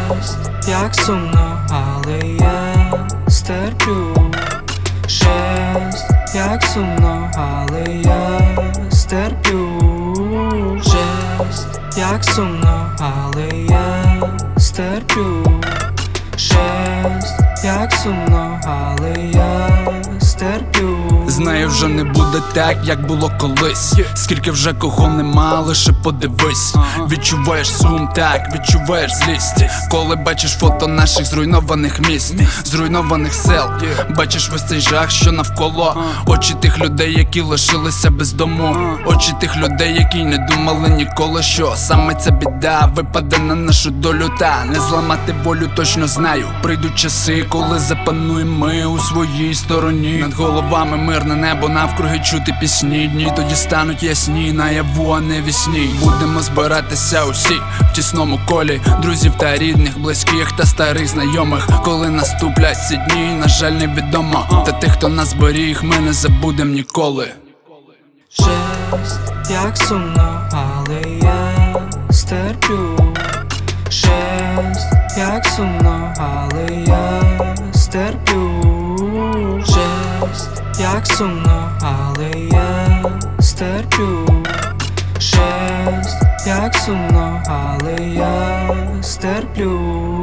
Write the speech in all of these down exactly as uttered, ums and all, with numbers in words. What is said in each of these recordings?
Жесть, як сумно, але я стерплю. Жесть, як сумно, але я стерплю. Жесть, як сумно, але я стерплю. Жесть, як сумно, але я стерплю. Знаю, вже не буде так, як було колись. Скільки вже кого нема, лише подивись. Відчуваєш сум, так, відчуваєш злість. Коли бачиш фото наших зруйнованих міст, зруйнованих сел, бачиш весь цей жах, що навколо. Очі тих людей, які лишилися без дому. Очі тих людей, які не думали ніколи, що саме ця біда випаде на нашу долю. Та не зламати волю, точно знаю. Прийдуть часи, коли запануємо ми у своїй стороні. Над головами мирне небо, навкруги чути пісні. Дні тоді стануть ясні, наяву, а не вісні. Будемо збиратися усі в тісному колі друзів та рідних, близьких та старих знайомих. Коли наступлять ці дні, на жаль, невідомо. Та тих, хто нас беріг, ми не забудем ніколи. Жесть, як сумно, але я стерплю. Жесть, як сумно, але я стерплю. Жесть, як сумно, але я стерплю. Жесть, як сумно, але я стерплю.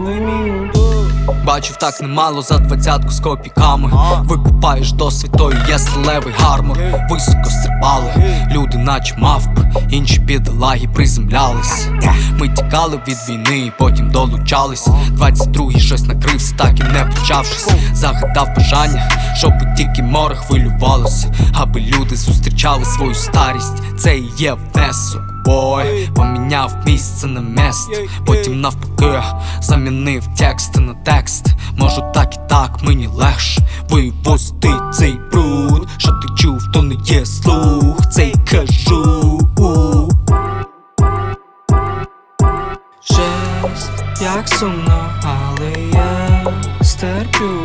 Бачив так немало за двадцятку з копійками. Викупаєш досвід, той є сталевий гармор. Високо стрибали, люди наче мавпи, інші бідолаги приземлялись. Ми тікали від війни і потім долучались. Двадцять другий щось накрився, так і не почавшись. Загадав бажання, щоб тільки море хвилювалося, аби люди зустрічали свою старість. Це і є внесок. Бой поміняв місце на место, потім навпаки замінив тексти на текст. Можу так і так, мені легше вивозити цей бруд. Що ти чув, то не є слух, це й кажу. Жесть, як сумно, але я стерплю.